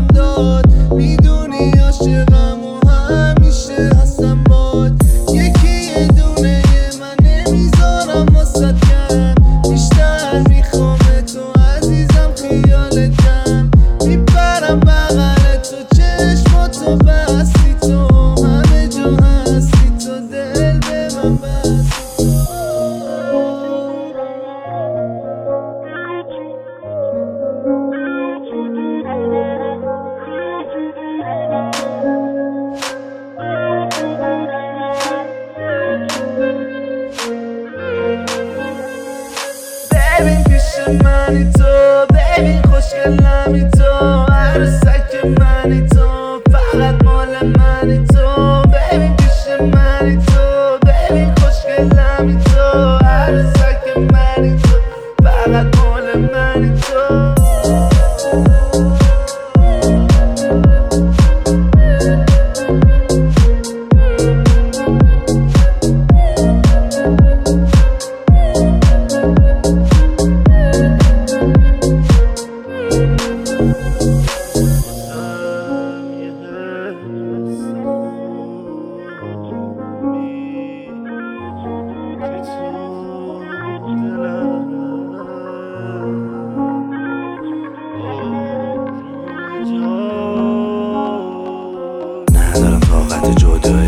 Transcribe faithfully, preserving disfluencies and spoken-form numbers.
دلم داد. میدونی عاشقم و همیشه هستم باد. یکی یه دونه من نمیذارم واسد کم. بیشتر میخوام تو عزیزم خیال جمع. میپرم بغل تو چشماتو بستی تو همه جا هستی تو دل به من بستی ببین پیش منی تو ببین خوشگلمی تو عروسک منی تو فقط مال منی تو ببین پیش منی تو ببین خوشگلمی تو عروسک منی تو فقط مال منی تو ندارم طاقت جدایی